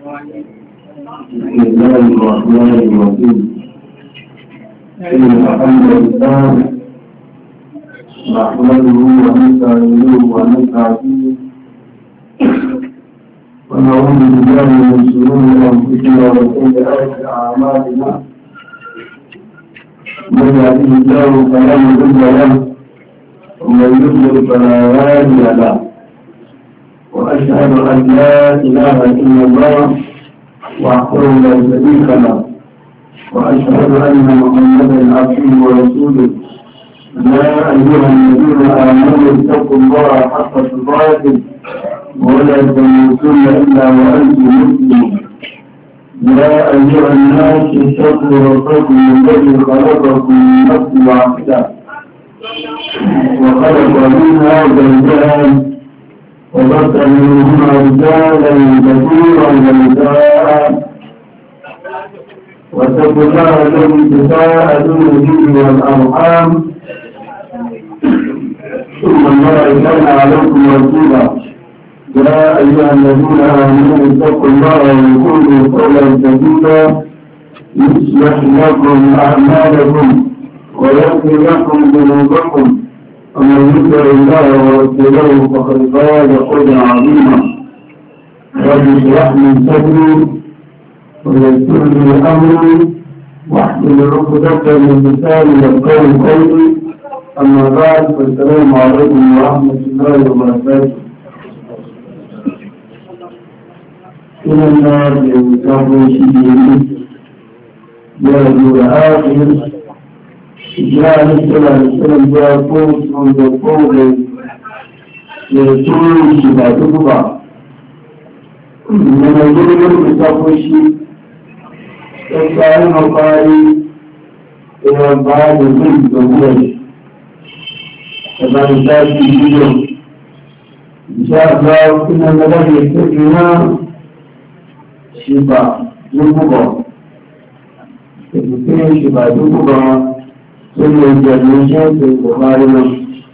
بسم الله الرحمن الرحيم. إن الحمد لله نحمده ونستعينه ونستهديه ونعوذ بالله من شرور أنفسنا وسيئات أعمالنا. من يهده الله فلا مضل له ومن يضلل فلا هادي له. وأشهد أن لا إله إلا الله وحده لا شريك له، وأشهد أن محمدا عبده ورسوله. يا أيها الذين آمنوا اتقوا الله حق تقاته ولا تموتن إلا وأنتم مسلمون. يا أيها الناس اتقوا ربكم الذي خلقكم من نفس واحدة وخلق منها زوجها وبث منهما رجالا كثيرا ونساء، واتقوا الله الذي تساءلون به والأرحام ثم الله كان عليكم رسولا. يا أيها الذين آمنوا اتقوا الله وقولوا قولا سديدا يصلح لكم أعمالكم ويغفر لكم ذنوبكم، ومن يطع الله ورسوله فقد فاز فوزا عظيما. رب اشرح لي صدري ويسر لي أمري واحلل عقدة من لساني يفقهوا قولي. أما بعد، فالسلام عليكم ورحمة الله وبركاته. إلى النار يوم شديد يا نور آخر جاء نسأل السلام جاءكم من القول يسوع شبابكم من الجبل المتفشي يسأل مقالي إلى بعض الجنس الجبل كما نسأل في الجبل إن شاء الله كنا نبغي يستطيعنا شباب جبل يستطيع شباب جبل ثم يجعلون في البخاري من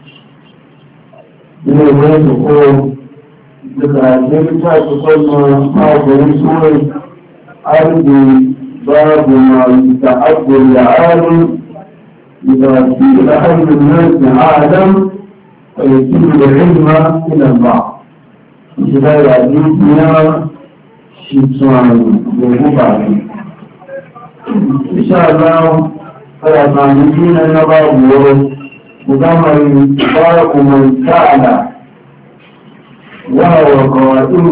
يقول ذكرى تقول هذا الرسول أرضي باب ما يستحب العالم إذا قيل أهل الناس عالم فيتم العلم إلى الله. إذا يعجبنا شيطان ومبارك إن شاء الله فيطعنين النظر مدمر باب من سأل وهو قائم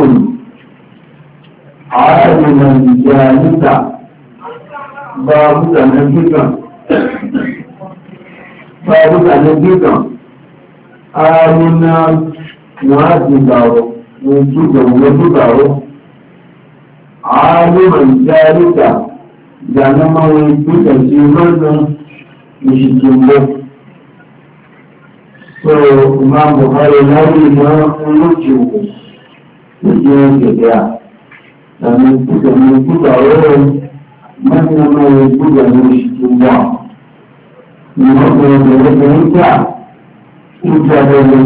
عالما جالسا باب تنبيكا آمنا مهدداه وجوده عالما جالسا جانما ويبوتا سيمانا مشكلة. Imam Bukhari lari na ulucu ujian kerja dan juga orang mana juga mustahil. Imam Bukhari kerja ujian dari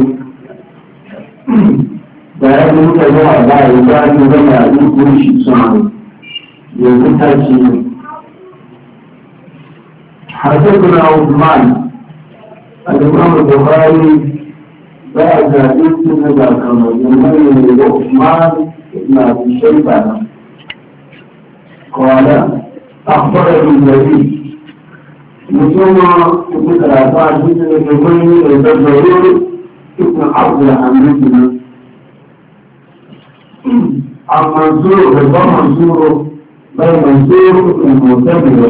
dari kita dari juga dari mustahil. Yang kita sini حدثنا عثمان الإمام البخاري بعد حديث نبأ كما يميز عثمان بن أبي شيبة قال أخبرني النبي ثم ذكر حديث يميز الزهري ابن عبد الحميد عن منصور بن منصور بن منصور بن معتمر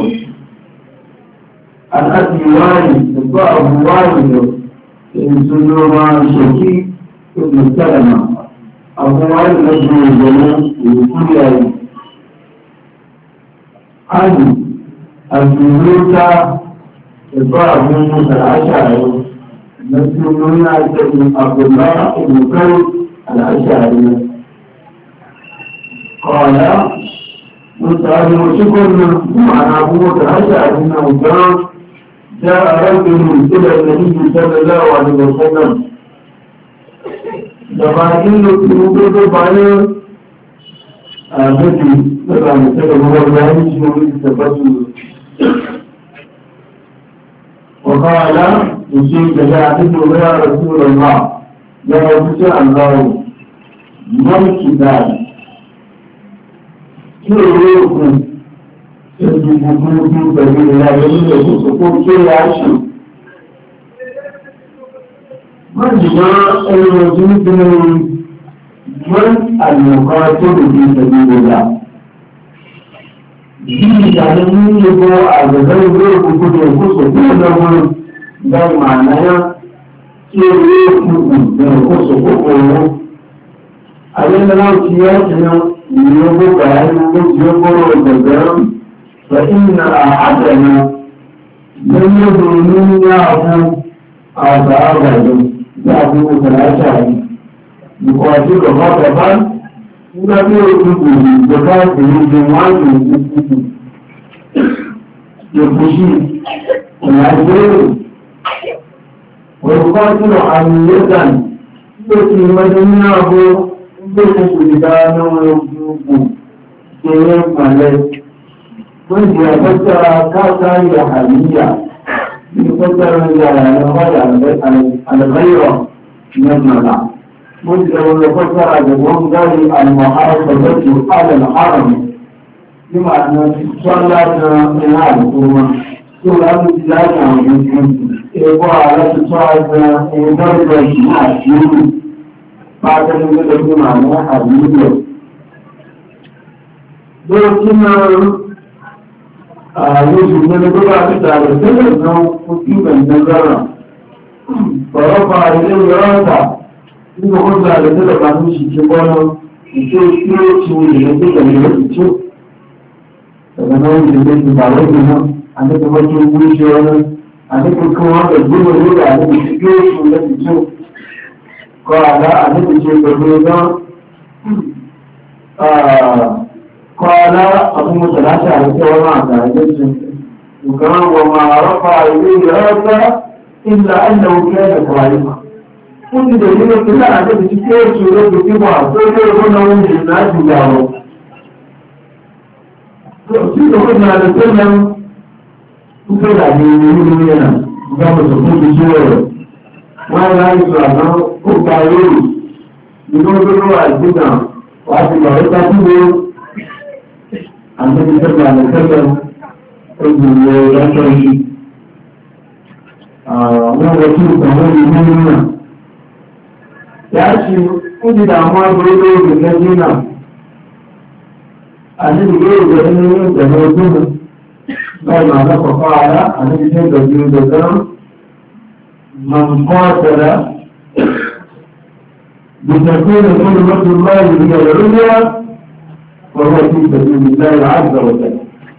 عن أبي وائل أبو وائل بن سليمان شكي بن سلمة أبو وائل بن الجنة الكلية عن أبي موسى أبو موسى الأشعري مسلمون عبد الله بن كرب الأشعري قال مستعد وشكر معنى أبو موسى الأشعري أنه كان جاء رجل إلى النبي صلى الله عليه وسلم جماعين في وجود بعير mafi daga mutum da mawar bayan shi wani tabbatu وقال يشيك جاءته يا رسول الله يا رسول الله ما الكتاب كيف يكون يجب في سبيل الله يقول كيف يعيش ما جاء الوجود من المقاتل في سبيل الله shi da nan yi ko a gaban zai kuku da kusa ko da wani don ma'ana ya ce yi kuku da kusa ko koyo a yadda na ci ya ce nan yi ko bayan ko ji koro da garan fa inna a adana don yi domin ya abu a sa'agajen ya abu da na shari da kwaci da ba gaban nígbà tí ó ti kò ní ìjọba ìrìnjẹ wọ́n á lè ní kúkú ìpòṣì ìlàjẹ́rò òrùkọ́ tí ó àmì yẹ́gàn tí ó ti mọ́jọ ní ààbò tó kúkú ìdáná ogun ṣeré pàlẹ́ tó ń jẹ́ àpẹta káàkiri àhàlìyà ní pẹ́tẹ́rọ ìyàrá ẹ̀rọ àlẹ́gbẹ̀rọ̀ mẹ́gbàlá مسلم لفترة جبهم ذلك المحافظة على الحرم بما أن صلاة منال كما سورة الثلاثة عن إبقى على تصاعد درجة ناشير بعد ذلك بما أن حبيبه دوكما يوسف من الدعاء بتاعه سنة كتب النظر فرفع إليه راسه nínú ọjọ́ àrẹ́tẹ́lẹ̀ bá ní ṣìṣẹ́ bọ́nà ìṣẹ́ tí ó ti wù ìrìn tó tẹ̀lé lọ́sì tí ó ẹ̀gbẹ̀n náà ń lè ti bà lọ́sì náà àdékọ̀ọ́ tó wú iṣẹ́ ọ̀nà àdékọ̀ọ́ kí wọ́n bẹ̀ gbé wọn lórí àdékọ̀ọ́ tí ó ti wù lọ́sì tí ó kọ́ àdá àdékọ̀ọ́ ṣe pẹ̀lú ẹgbẹ́ kọ́ àdá àfúnmọ̀tẹ̀ láti àrẹ́tẹ́ wọn àtàrẹ́tẹ́ tí nǹkan wọn máa rọ́pà ilé ìrọ́pẹ́ ìlà ẹ̀lẹ́ òkè ẹ̀kọ́ àyíká fún ti dèjì ló ti lára tó ti tí ó ṣe lóbi tí wà tó lé owó náà ń jì láti ìyàwó. Tí ìjọba ní àlè tó lọ ń fẹ́ dàbí ìlú ní ẹ̀nà ìjọba tó fún ti ṣe rẹ̀. Wọ́n yá ìṣọ̀ àná ó gba lórí ìlú tó lọ́wọ́ àìsíkà wà ti lọ rí tájú lé àti ìjọba àlè tẹ́lẹ̀ ó jù lọ lọ́sọ̀ yìí. Wọ́n wọ sí ìtàwọn ìlú náà. Ya ce kuji damuwa dole da gajina a cikin yau da yin da hotuna bai ma na kwafara a cikin da biyu da zan man kwatara da tafiya da kuma mutum mai da ruwa وهو في سبيل الله عز وجل.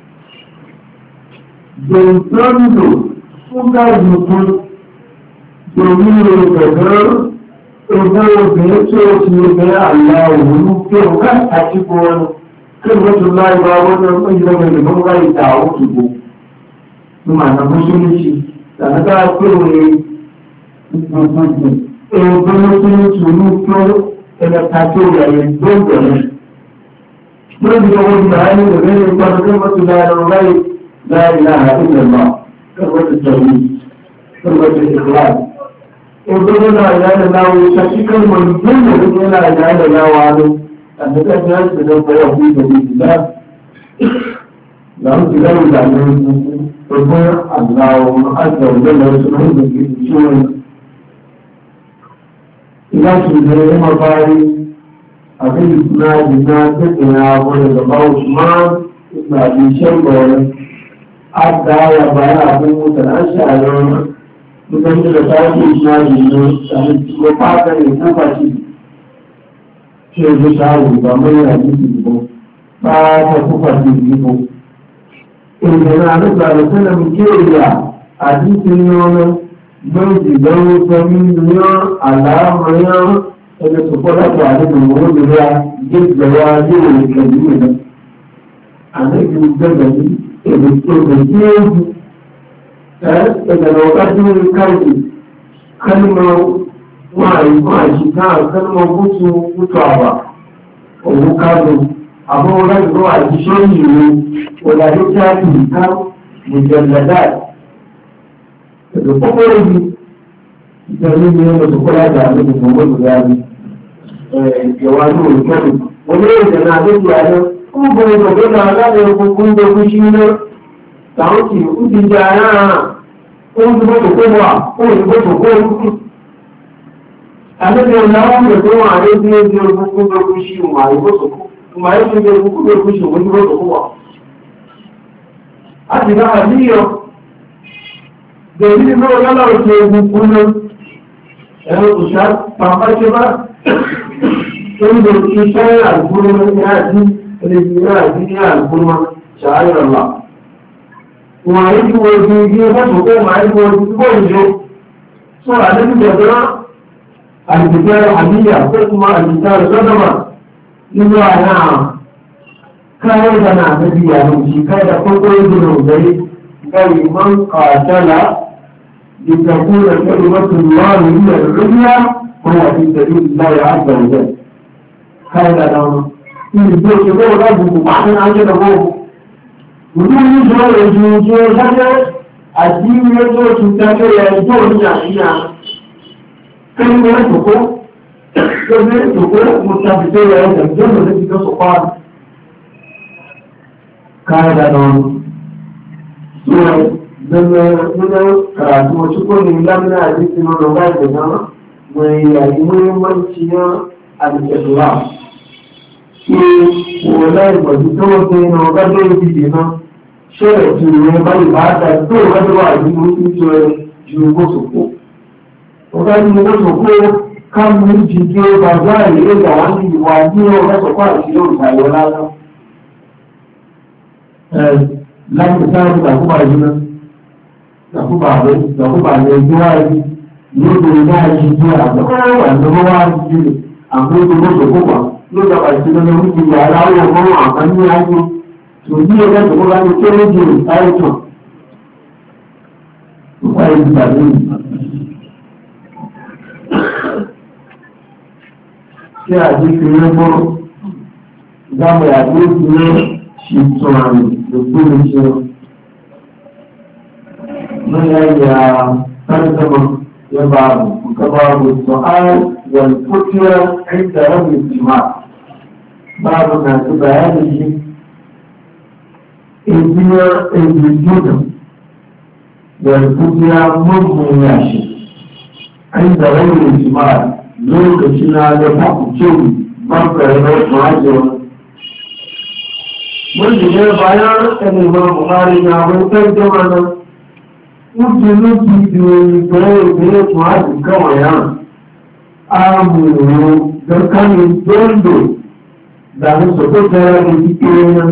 Dentando fundamental domínio do governo, eu vou ver se eu tiver Allah o que eu quero ativar, que eu vou lá e vou não vai dar o que vou. Numa na muslimite, da da que eu vou no que ela tá toda aí dentro. Quando eu vou dar o governo para que você não vai لا إله إلا الله كرة التوحيد كرة الإخلاص وقال لا إله إلا الله وشكل من دون لا إله إلا الله وعنه أن تجعل سنوات في سبيل الله لهم تلاوة عليهم فقال الله عز وجل سبحانه وتعالى إلى سبيل مطاري أبي إسماعيل الناس إلى أبو عثمان ابن أبي شيبة Adaya baya abin mutan an sha'arar mutan da ta ke na jino ko fata ne ko fashi ke da shawo ba mai hadisi ko ba ta ku fashi ko in da na da da sanan kiriya hadisin nono don ji don sami ne alamaya da su fara da da mu da ya wa ne kalmi da annabi da الدين إذا لو قدموا الكلمة كلمة ما شكاء كلمة بطوبة ومكانوا amma wani zuwa a gishiyoyi ne wadda littafi kan mujalladat da kwakwari da ne da su kula da abin da muhammadu gani yawani wani kwari wani yau da na zai yanar kuma bai da gada na da hukun da kushi na ta wuce kudin jana ko zuba da kowa ko zuba da kowa annabi Allah da kuma a yau ne da hukun da kushi ma yi wasu kuma yau da hukun da kushi wani ba da kowa a shiga hadiyo da yi zo yana ke hukunan yan usha ba farke ba sun da ke shayar al'ulman yaji yaji al'ulman shayar Allah kuma yi kuwa jirgin wasu ko ma yi kuwa jirgin wajen so a nan da zana alfitar hadiya ko kuma alfitar sadama zuwa na kayan da na ta biya mun shi kai da farko yin gudunzari kai man katala لتكون كلمة الله هي العليا وهو في سبيل الله عز وجل. هذا نوع. إن البيت يقول ربه وحنا عندنا هو. ودون يجوا يجوا هذا الدين يجوا تنتظر يجوا هنا. كلمة تقول كلمة تقول مستفيدة هذا الجنة التي تصفان. هذا نوع. don karatu wasu kone lamina a jikin wani bai da dama mai yayi muhimmanci na al-islam ke wani wasu tawace na wadda ya fi dina shirin turai bai ba ta to wadda ba a jikin turai jigo su ko wadda jigo su ko kan mun jike ba za a yi da wani wani yau na su kwa shi yau ta yi lana lafi ta da kuma jinan Takuba ne zuwa yi, yadda ya yi zuwa da wanda ruwa yi a kuma da kuma yadda ba shi da na wuce ya rawo ya kuma a kan yi ake to yi ya ganta kuma ne ke rage aikin. Kwaye da ne. Sai a ji kiri ko za mu yaƙi ne shi tunani da kuma shi من ترجمة يباب كباب السؤال والفتية عند رب الاجتماع باب ما تبعانه إذن الجنة والفتية مضموناشي عند رب الاجتماع لو كشنا لفق جوي مرة رب معجوة من جميع بيان الإمام بخاري نعمل ترجمة Nítorí ti di ìgbẹ́ ìgbẹ́ tó á ti káwà yá, a mú ìrò gẹ́kánì gbọ́ndò dàbí sọ̀tọ́ tẹ́rẹ ní kíkẹ́ ẹ̀yán.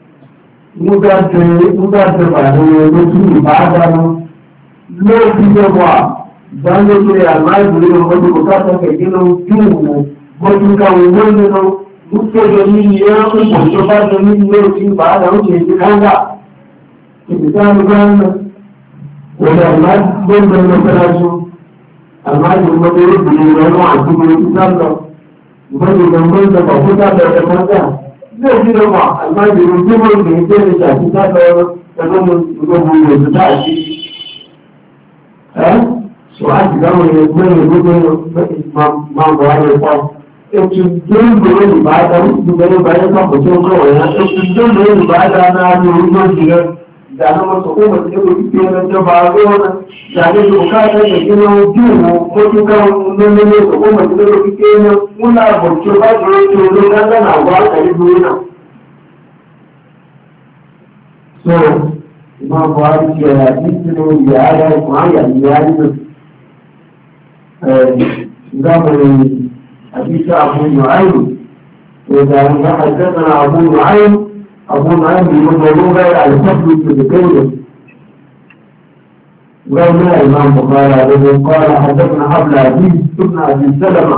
Múdájẹ́ pàdé lójú ìbádáná. Lóòtí jọba ìdánlókè àmáìbìrì ọmọdé kò káàkiri kẹ̀kẹ́ lọ tí òun gbọ́dún káwọn owó nínú. Múkẹ́jọ ní ilé ọ̀pọ̀ tó bá jẹ ní ilé òtí ìbádáná ó ṣe ti káńgà. Ìdíjáde wanda amma don da na fara su amma da kuma da yake da wani a cikin sallah wani da mun da ba kuka da mata zai ji da ba amma da mutum da yake da shafi ta da mun da ta shi so a ji gawo ne kuma ne gudu ma ba ne fa ekin don da wani ba da da ba ya ka mutum kawai na ekin don da wani ba da na da ruwan jiran da na masu kuma da yau ke nan da ba zo na da ne ko ka da gina jumu ko to ka nan ne ko kuma da yau ke nan muna bauce ba da yau to da na ba ka yi duniya so ma ba ki ya dinu ya ya ma ya ya ni da mu hadisi Abu Nu'aym da ya haddathana Abu Nu'aym أبو نعيم بن غير الفضل بذكره وقال الإمام بخاري قال حدثنا عبد العزيز بن أبي سلمة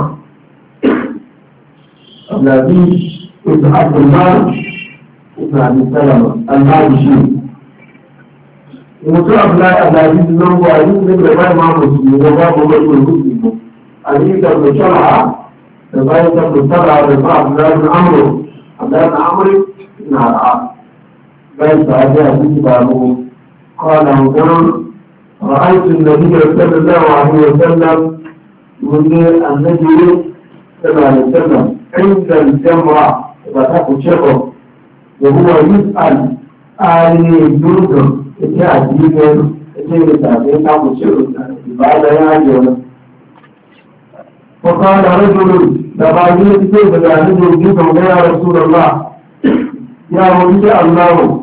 عبد العزيز بن عبد الله بن أبي سلمة المالكي ومتى عبد العزيز بن أبو عزيز بن رباعي مع مسلم وباب رجل مسلم علي بن شرعة رباعي بن شرعة عبد الله بن عمرو عبدالله بن عمرو بن العاص قال فأجاء بابه قال انظر رأيت النبي صلى الله عليه وسلم يقول النبي صلى الله عليه وسلم عند الجمرة فتاكل شبه وهو يسأل آلي الجنود إتاعدين إتاعدين تاكل شبه بعد يعجل فقال رجل لبعضين كيف يعني يجيبهم يا رسول الله يا رجل الله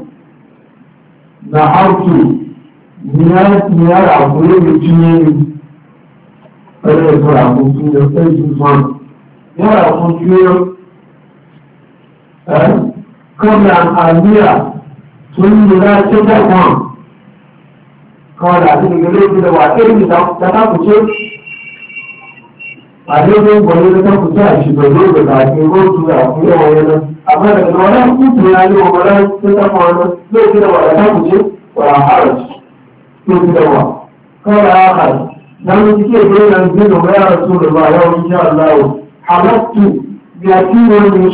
نحرت نيار عقولي بجنين فلا يقول عقولي بجنين نيار عقولي قبل أن أبيع ثم لا تتقوى قال عزيزي قلت له وعكيري تتقوى شيء عزيزي قلت له تتقوى شيء بجوز بعدين قلت له أبيع وينا أما لكن ولا كنت يعني ولا تتقوى لو كده ولا تتقوى شيء ولا حرج قلت له قال آخر لم تكي بين أنزله يا رسول الله يوم إن شاء الله حلقت يأتيني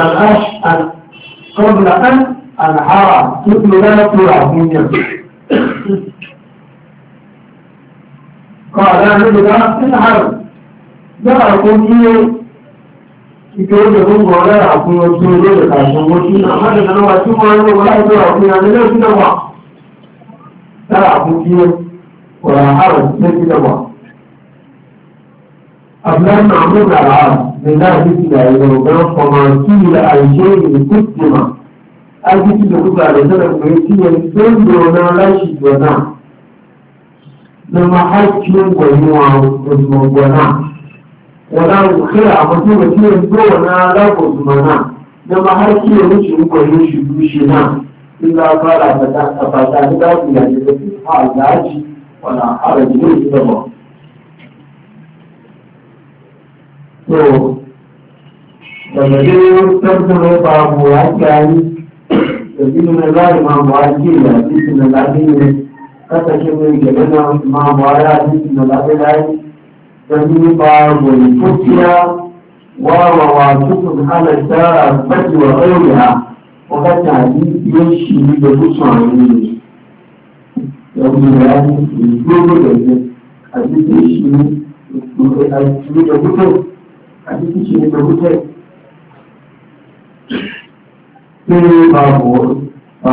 قبل أن أنحر مثل لا ترى فيني قال أنا لذا انحر لا أكون إيه يقول لهم ولا أكون يسوي لك عشان وشينا ما لنا وشينا ولا ترى فينا لا تنوع لا أكون إيه ولا حرج لا تنوع أبلغ معمول على العالم لله بكلا يوم فما كيل أي شيء قدم أجد لكم على سنة ميتية دون لا شيء ونا لما حكيم ونا ولا خير عمتي وكيل دون لا قدمنا لما حكيم وشينا إلا قال أفتاك ذاتي يعني حال ذاتي ولا حرج ليس دمه to daga dai tattara babu ya kyari da biyu na zai mamu ake da jiki na lafi ne kasashe mai gaba na mamu ya jiki na lafi lafi da biyu babu ne kuciya wawawa cikin halatta a baki wa ɗauriya wakata hadisi ya shi da kusurwa ne da biyu ya jiki gobe da ne a jiki shi ne da kusurwa hadisi shi ne da wuce sai babu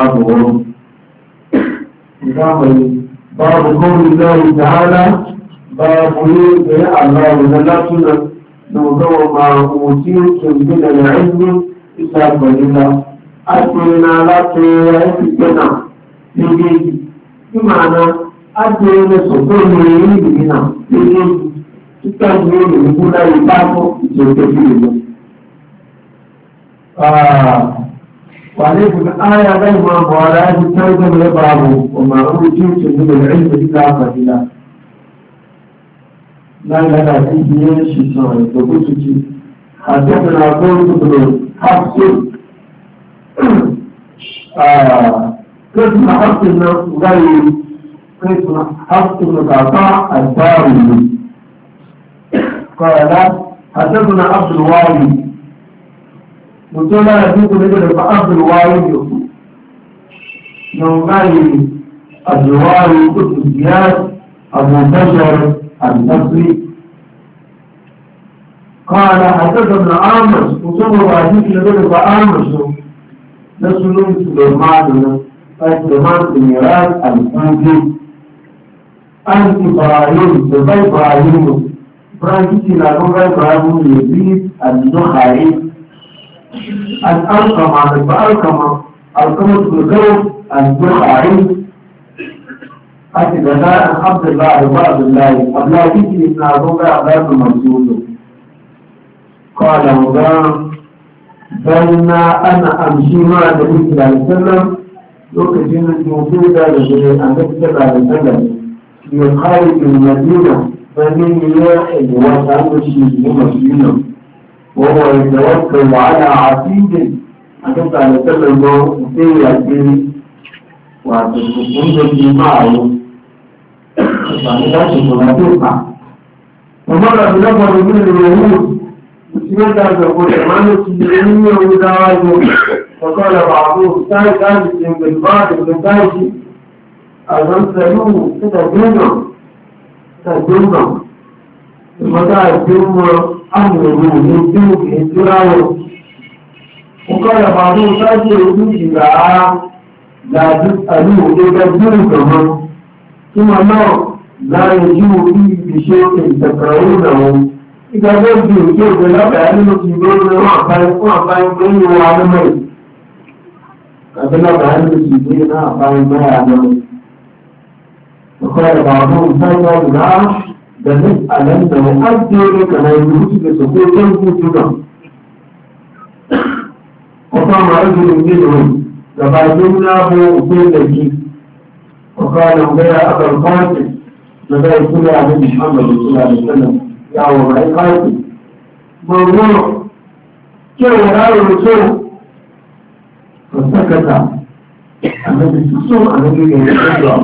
zamani babu kawai zai ta'ala babu yi da ya Allah da latuna da zama ma'amuti kimbi da na'ayi isa barila ake na latin ya yi fitana daidai imana ake na sokon ne yi bigina daidai títàjú ìrìnkú láyé pápọ̀ ìjọba ìlú. Wà ní ìpínlẹ̀ ayá lẹ́yìn máa bọ̀ ara ẹni tẹ́gbẹ́ mẹ́bà ààbò ọmọ àwọn ojú ìṣẹ́ ìlú rẹ̀ ń tẹ̀lé àpàdílà. Láìlára sí ibi yẹn ṣìṣàn ìgbòkó tuntun. Àjẹ́bìnrin àgbóhùn tuntun hapsi. Kẹ́sùn hapsi náà wáyé kẹ́sùn hapsi náà kàfá àgbáàrùn yìí. قال حدثنا عبد الوالي وقال يجوز لك عبد الوالي نوعي عبد الوالي بن زياد ابو بشر البصري قال حدثنا عامر وصور حديث لك عامر نسل سليمان بن ميراث الكوفي عن ابراهيم بن ابراهيم فرانكي لا نوغا إبراهيم يزيد النخعي الألقمة بالغوث النخعي أتبناء عبد الله وعبد الله أبلا كتي إن نوغا عباد المنزول قال وقال بينا أنا أمشي مع النبي صلى الله عليه وسلم لوكتين الموجودة لجري النبي صلى الله عليه وسلم في خارج المدينة فمن يوحد وتعمشي مسلما وهو يتوكل على عتيد أنت على سلم في يديه وتكون معه فلا تكون تسمع ومر بنفر من اليهود مسلمين يقول إمام السجنين وزواجه فقال بعضهم ثالث بالبعض بالبعض أغنسلوه تدونا المتاع الدوم أمره يدوك يدوه وقال بعضهم ثالث يدوك لا تسألوه يدوه ثم لا يجيب فيه بشيء تكرهونه إذا قلت كيف لا تعلم سيدنا وعطاين بين وعلمين فلا تعلم سيدنا وعطاين بين وعلمين وقال بعضهم فإذا لا لنسألنه أجل كما يجوز بسكوت الوجود وقام رجل منهم فبعثناه أصيبك وقال غير أبا القاسم لذا يقول عليه محمد صلى الله عليه وسلم يا أبا القاسم موضوع كيف رأيه الرسول فسكت الذي تسوء الذي يتبع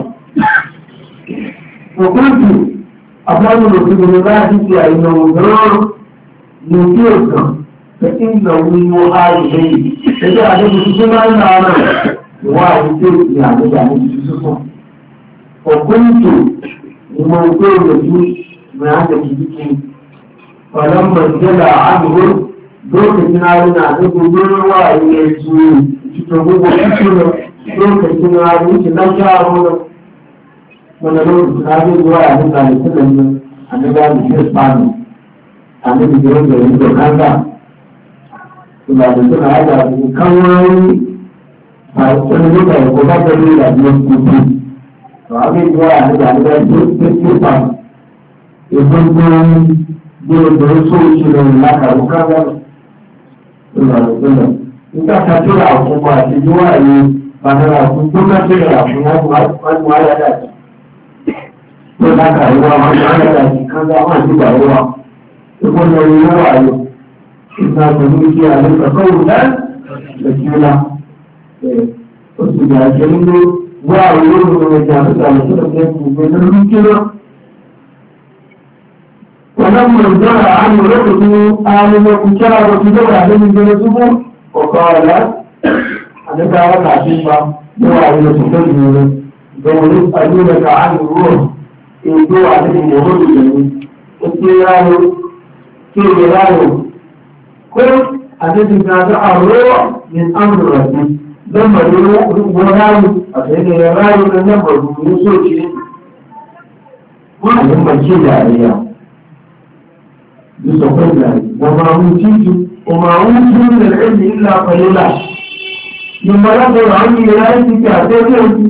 وقلت أفضل رسول الله في أنه ضرر يطيرك فإنه يوحى إليه فإذا عليه تسوء أنا واحد يعني تسوء وكنت موضوع الذي ما عندك ذكي فلما انجلى عنه lokacin haruna da gudun wa'i ya cikin gugu cikin lokacin haruna shi na sha wani lokacin haruna zuwa a duka da sunan nan a na gani shi spano a na bigiyar da yanzu da kanga suna da suna haɗa da kan wani ba wani duka ya kuma da ne da biyar kudu to abin zuwa a duka da shi spano ya kuma da wasu shi da lakaru kanga nígbà kájọ́ra àkókò àti ìwà ẹ̀yẹ bàtàrà fún tó kájọ́ra fún wọn ayádàjì tó lákàrí wá wọn ayádàjì kánzá wọn àti ìgbàwọ́wà tó kọ́ lọ ìwọ́ ayọ̀ ìgbà pẹ̀lú kí àlẹ́ kọ̀kọ́wò lẹ́kíọ́lá ó sì gbà jẹ́ nínú wá olóòrùn ẹja àtàlẹ̀ tó lọ́gbẹ́ gbogbo lórí kíná ولما انزل عنه رقصه آمن وكشار وكذب عليه جلسه وقال أنا كانت عشيشة يوعى إلى سكره قول يسألونك عن الروح إن دو عليه يهود جميل اتيراه كيف يراه قل أنت تنازع الروح من أمر ربي لما يروح وراه أخيرا يراه من نمره يسوع شيء ما يهم الشيء عليها بسقطنا وما أوتيت من العلم إلا قليلا لما يقول عني رأيتك أعتبرتي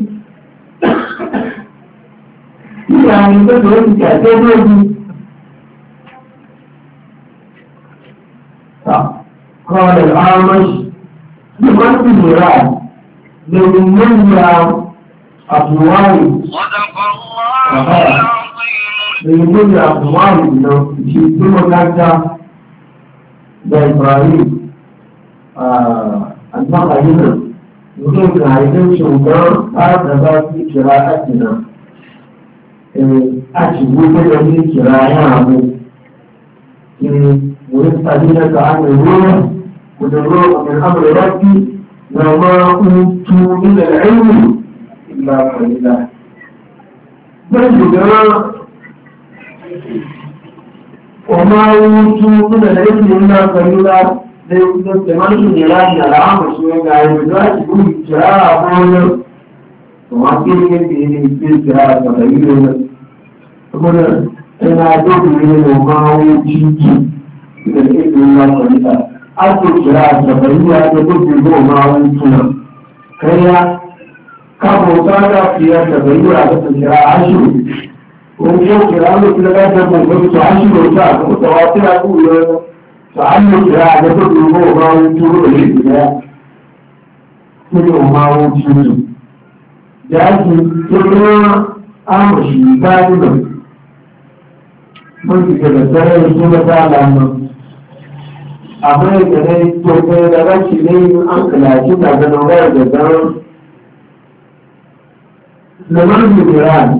يعني تدرك أعتبرتي قال الأعمش لمن في المراد لمن أبوالي صدق الله ليقول أبواب في مكة إبراهيم المقاهينا يقول عايزين شوكان هذا في قراءتنا أشبه في قراءة ويسألونك عن الروح والروح من أمر ربي وما أوتوا من العلم إلا قليلا وما أوتوا من العلم إلا قليلا لمن يراد العام شوية عيبات يقول جاء أقول وما كيف يمكن جاء قليلا أقول أنا أدعو إليه وما أوتوا من العلم إلا قليلا أقول جاء قليلا يقول وما أوتوا كيا كابوتانا فيها تبين على الجراء عشر ويوم كلام الكلام ده موجود عشر وساعة متواتر أقول تعلم الجراء ده كله ما يجوز الجراء كله ما يجوز لكن كلنا أمشي دائما من كذا ترى السنة على أما كذا توجد لك شيء أنكلا كذا بنوع كذا لمن الجراء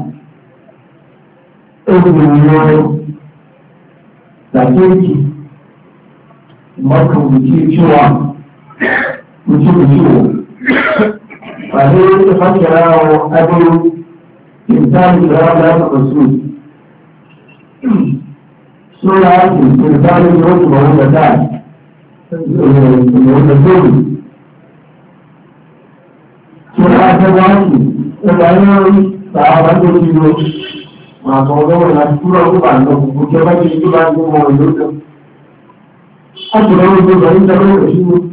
obìnrin lọ́rọ̀ tàbí makamci cewa mutum ciwo ba ne ya fakira wa abin insani da wanda ya taɓa su ya ake insani da wasu ba wanda ta wanda zai suna ta waki da bayan da a wanda ciwo masu wanda na tura ruba da kuke bakin yi ba ne ma wanda ta ake da wanda zai da wanda shi ne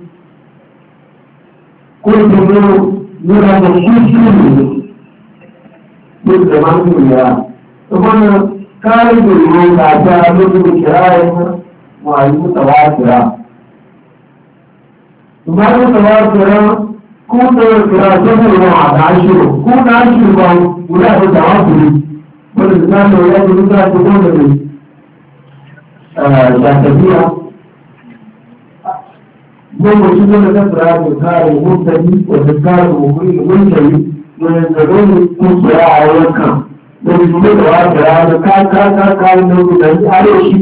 ko da yana da kushi ne duk da masu yara kuma kare da yi ga ta lokacin kirayen wayi mutawatira kuma mutawatira ko da kira ta ne wa da ashiru ko da ashiru ba guda da tawatiri wanda da ta ya ji da ta gona ne da tafiya lokacin da ta fara da kare mutane da kare mutane da zai kuskura a yankan da su da wata rana ka da gudan arewaci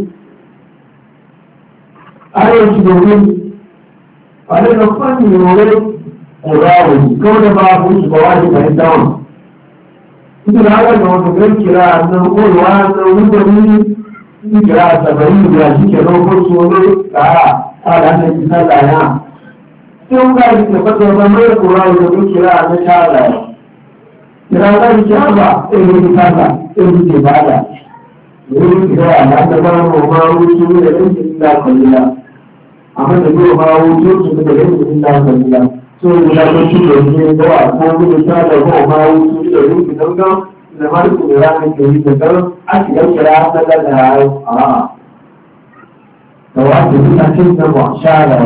domin a da na fanni yawon ƙorawo kawai da ba ku su ba wani bayan dawon ita da haka da wata gan kira a nan ƙorawa na wundani su kira a sabari da shi ke rokon su wani ƙara a da hannun kisa laya sai wuka da ke fata ba mai ƙorawo da kun kira a na sha laya kira kira ba irin kasa irin ke bada irin kira na ta ba mu ma wuce da irin da kwalliya amma da yau ma wuce su da irin da kwalliya so da ko shi da ne da ko da ta da ko ma wuce da irin da ga da ma ku da ran ke yi da a ci kira ta da a da wato ina cin da ba shara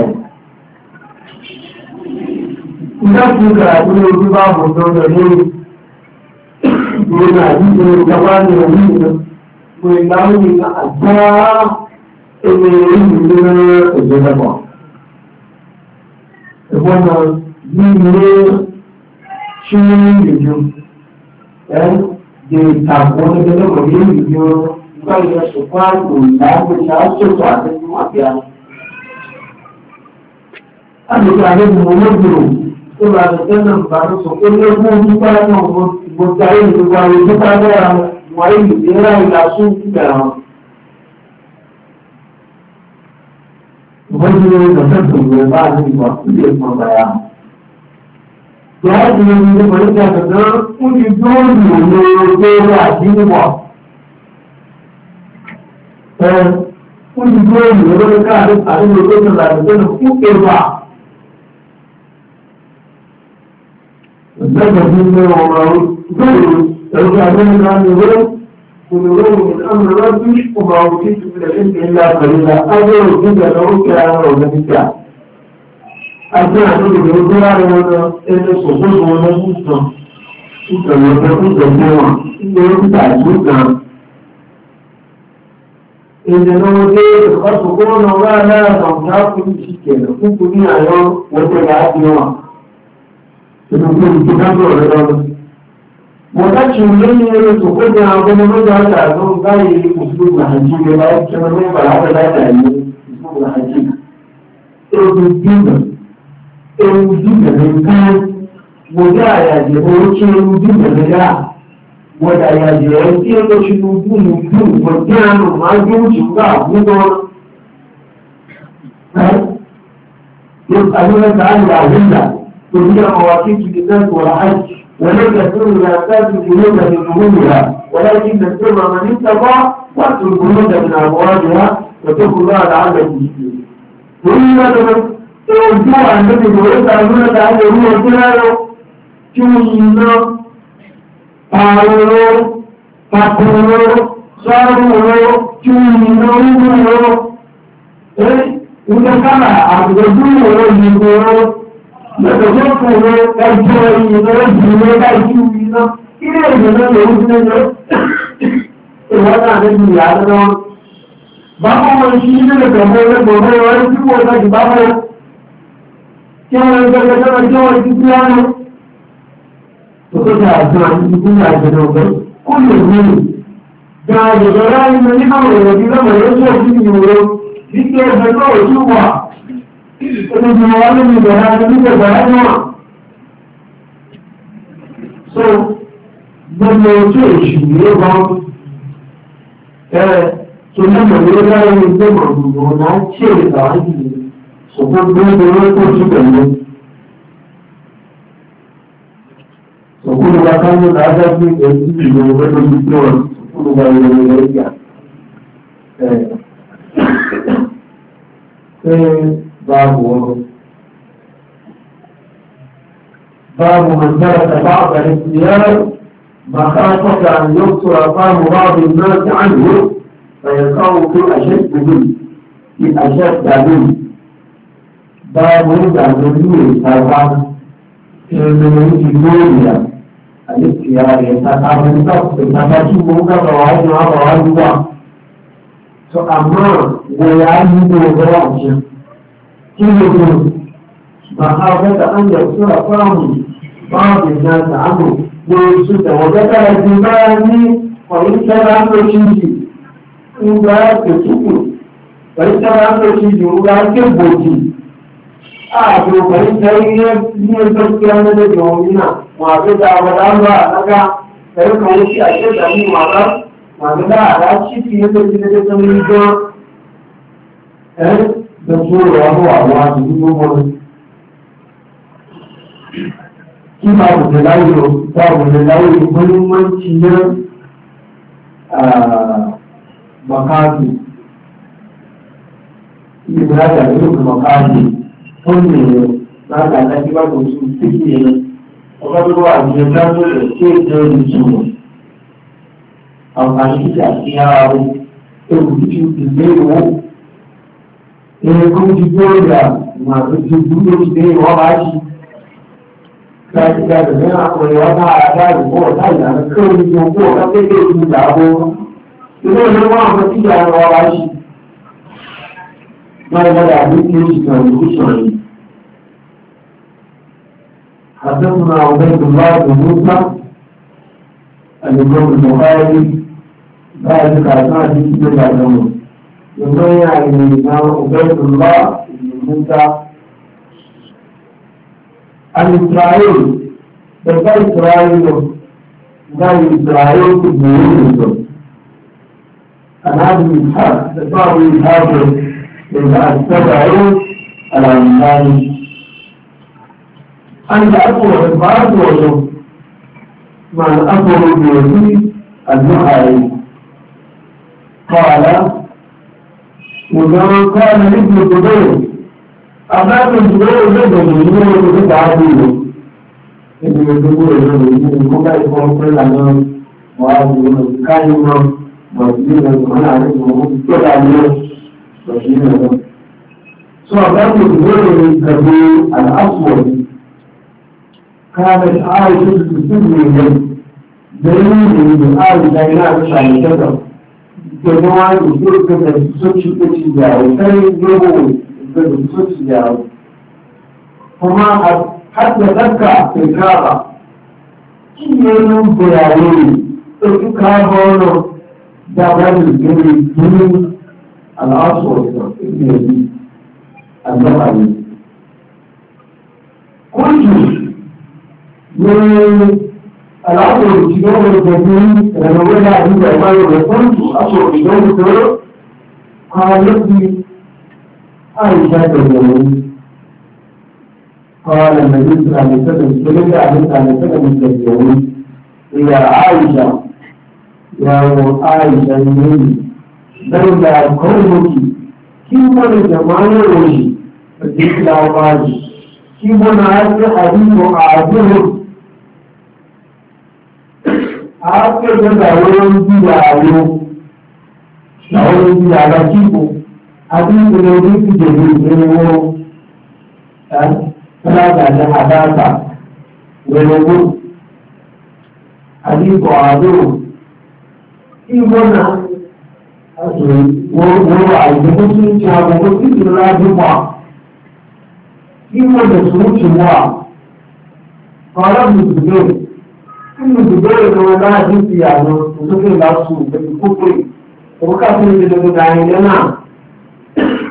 ina ku ga dole ba mu da ne yana yi gaba da wani da mai launi na abuwa ilimin na ojidaba wannan yi ne shi yiwu yan da tako na gada mai yiwu kai da su kwado da ake shasu su a cikin mafiya a da tare da mummuru suna da jannan ba da su kullum kuma ba da mutane da wani duka da wani da yana da su da wani da tattun da ba da ba su da kuma baya ya ji da wani da da kudi dole ne da a cikin ba kudi dole ne da ka da a cikin da da kuke ba daga duniya wa ma'u dole ɗauki abin da ne wurin kudurin min amur rabbi ko ba wuce su da ɗin da illa kalila an zai wuce da na wuce ya yawon na fita an tana da da wani zura da wani ɗaya sosai da wani mutum suka wata kuka yawa inda ya fita a suka inda na waje da kasu kuma na wura na ya sauta kudi shi ke da kukuni a yau wata da ake yawa Motacin yin ne su kudin abu na maza ta zo gari usul na hajji ne ba ya kira mai ba haka za ta yi usul na hajji. Ɗaukin dinga mai kayan wadda ya je wuce dinga da ya wadda ya je ya ce da shi nudu wadda ya nu ma ji wuce ga abubuwa. Yau tsanin da an da abinda تلك مواقيت للناس والحج وليس السر لا تاتي الجنود بجنودها ولكن السر من اتقى واتوا الجنود من ابوابها واتقوا الله لعلكم تفلحون. وإذا توجهوا عن النبي ويسألون تعالى هو الكلام كنا قالوا فقولوا صاروا كنا وذكر عبد الرسول daga zoto ne ƙarfi ne na rashi ne da ake yi na ina da nan da wuce ne wata da shi ya da nan ba kuma wani shi ne da gabo na gobe wani ciwo da shi ba mai kyawar daga sama kyawar ciki ya ne to ko ta zuwa cikin ya da nan kullum ne da daga rayu na ni kawai da bi zama ya so shi ne wuri Nígbà ẹgbẹ́ náà ò tún wà. Olùdíje wa ló ní ìbẹ̀rẹ̀ àti nígbà ìbẹ̀rẹ̀ náà. So, gbogbo ojú èṣù yóò bá tó lẹ́mọ̀ ló láyé ní gbogbo gbogbo náà tí èdè àwọn ìdílé. Ṣùgbọ́n gbogbo owó tó tún pẹ̀lú. Ṣùgbọ́n ìgbà kan ló dáadáa sí ẹ̀sìn ìlú ọgbẹ́ tó ti pé wọn. Ṣùgbọ́n ìgbà ìrẹ̀lẹ̀ ìgbà. باب من ترك بعض الاختيار مخافة أن يقصر قام بعض الناس عنه فيقع في أشد منه باب من ترك من الدنيا الاختيار يتقابل تقسم مقابل So amma da ya yi dogara a cikin kiwo ba a wata an da sura famu babu na ta amu ko su da wata ta ji bayani fahimta ranocin ji in ga ta tuku fahimta ranocin ji ga ke boki a to fahimta ne gaskiya na da jami'a masu da wadanda daga sai ka wuce a ce da ni ma Màgbélá àdájí fi ẹgbẹ́ ìdílé tó ní gan lọ́tún ọmọ àwọn àdúgbò mọ́. Kí máa wùdé láyé o, bá wùdé láyé o, wọ́n ní wọ́n ti yẹ mọ̀káàdì. Ibi láti àdúgbò mọ̀káàdì, ó ní èrò láti àdájí bá kò tún sí ìyẹn. Ọgbọ́n tó wà ní ẹgbẹ́ tó rẹ̀ sí èdè ìtumọ̀. Àǹfààní títí àti ara rẹ̀ ewu títí ìgbé ìwó ẹ̀kọ́ ti gbóòdà máa tó ti dúró ti dé ìwọ́n bá ṣí láti gbàgbé ní àwọn ìwọ́n náà àdáàrí bọ́ ọ̀tá ìlànà kí ó ní gbogbo ọ̀gá pépé ìlú ìdààbò ilé ìlú wọn àwọn tí ìyá wọn bá ṣí máa gbọ́dọ̀ àbí kí ó sì kàn ní kúṣọ̀ yìí. حدثنا عبيد الله بن موسى الإمام البخاري بعد كلمات جدا له يقول يعني الإمام عبيد الله بن موسى عن إسرائيل بقى إسرائيل قال إسرائيل بن يوسف عن أبي إسحاق بقى إسحاق إذا السبعين الأنصاري أن أقوى بعض وجوه مع الأمر بيزيد النهائي قال وكما كان ابن الزبير أمام الزبير جدا من يوم عديده ابن الزبير جدا كما يكون كل عام وعديده كلمة مدينة من عليه كل عام مدينة فأمام الزبير الكبير الأسود كانت عائشة تسمي دليل من عائشة إلى عن كذا كما يقول كذا سوتش تشجعه كان يقول كذا سوتش تشجعه فما حتى ذكر في الكعبة كي يوم بيعين الكعبة دابان الجري الأسود ابن النبي قلت من الأمر الاتجاه الجديد لما وضع عند أمام الرسول أشعر بجانب قال لي عائشة اليوم قال النبي صلى الله عليه وسلم سلم عليه وسلم اليوم يا عائشة يا عائشة اليوم لولا قومك كيف الجمال وجهي فتلك الأوقات كيف نعرف حديث أعظم Afẹ́fẹ́ àwọn ìdíyà ààrẹ àwọn ìdíyà àgbàkíkò àti ìpínlẹ̀ orí ìdèdè ìrìnwó lágbàdá àdáta ìrìnwó àti ikọ̀ àdúrò. Ìgbọ́nà wọ́n àìjẹ́kọ́ tí ń ṣe àgbàkọ́ tí ìlú lájúmọ̀. Ìgbọ́nà tó ń ṣe wà ọlọ́run ìgbẹ́ nínú ìbéèrè wọn láti fi àwọn òṣèlú lásù ìgbẹ́bí púpọ̀ òkúkà fún ìdílé gbogbo àìyẹ náà